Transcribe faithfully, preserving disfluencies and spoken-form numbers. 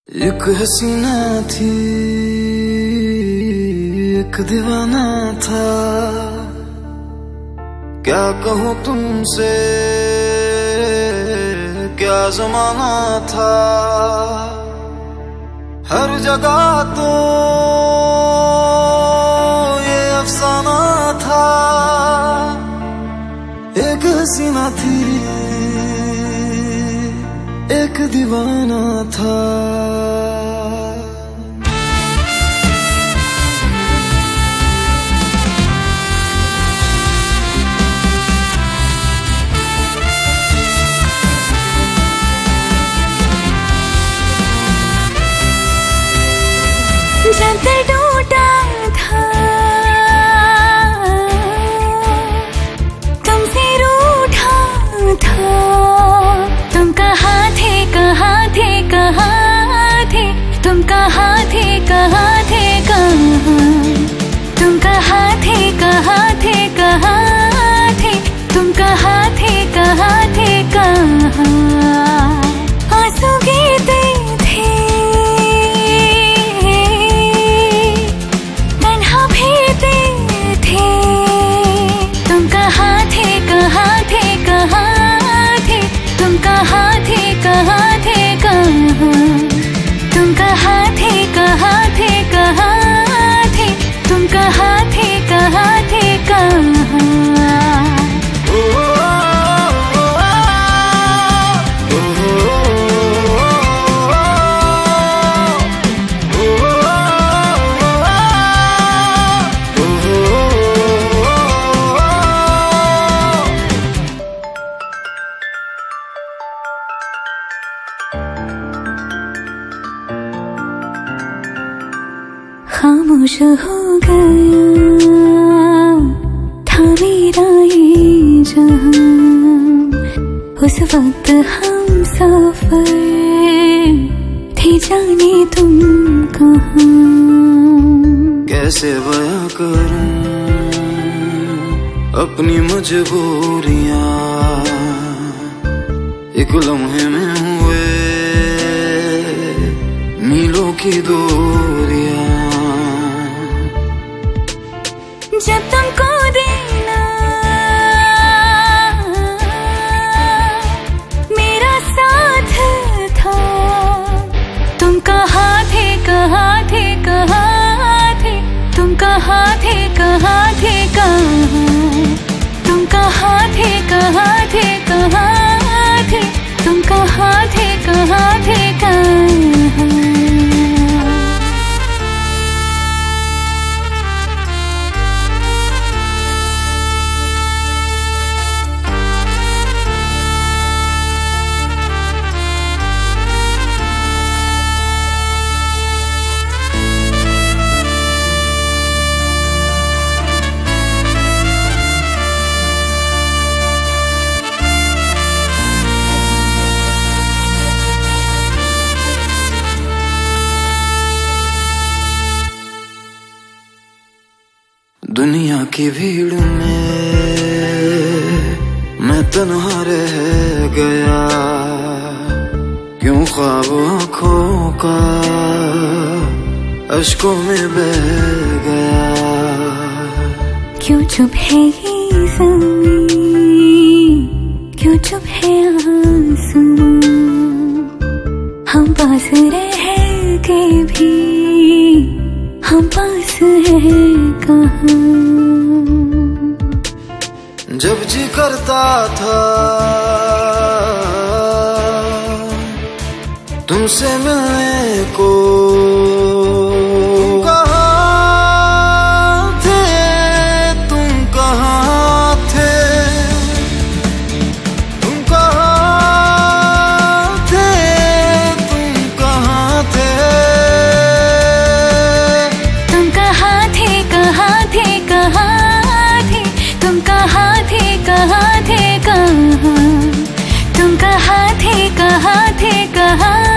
एक हसीना थी, एक दीवाना था, क्या कहूँ तुमसे, क्या जमाना था। हर जगह तो ये अफसाना था। एक हसीना थी, एक दीवाना था। जब दिल टूटा था, तुमसे रूठा था। तुम कहाँ थे, कहाँ थे, कहाँ थे, तुम कहाँ थे, कहाँ थे, कहाँ, तुम कहाँ थे, कहाँ थे, कहाँ थे, तुम कहाँ थे, कहाँ थे, कहाँ। आंसू गिरते थे, तन्हा फिरते थे। तुम कहाँ थे, कहाँ थे, कहाँ थे, तुम कहाँ थे, कहाँ थे, कहाँ, तुम कहाँ थे, कहाँ थे, कहाँ थे, तुम कहाँ थे, कहाँ थे, कहाँ। खामोश हो गया था मेरा ये जहां। उस वक्त हम सफर थे, जाने तुम कहाँ। कैसे बयां करूं अपनी मजबूरियां, एक लम्हे में हुए मीलों की दूरियां। जब तुमको देना मेरा साथ था, तुम कहाँ थे, कहाँ थे, कहाँ थे, तुम कहाँ थे, कहाँ थे, कहाँ, तुम कहाँ थे, कहाँ थे, कहाँ थे, तुम कहाँ थे, कहाँ थे, कहाँ। दुनिया की भीड़ में मैं तन्हा रह गया, क्यों ख्वाब आँखों का अश्कों में बह गया। क्यों चुप है ये ज़मीं, क्यों चुप है आसमां। हम पास रह के भी हम पास है कहाँ। जब जी करता था तुमसे मिलने को, कहाँ थे, तुम कहाँ थे, तुम कहाँ थे, तुम कहाँ थे। तुम कहाँ थे, कहाँ थे, कहाँ थे, तुम कहाँ थे, कहाँ थे, कहाँ, तुम कहाँ थे, कहाँ थे, कहाँ।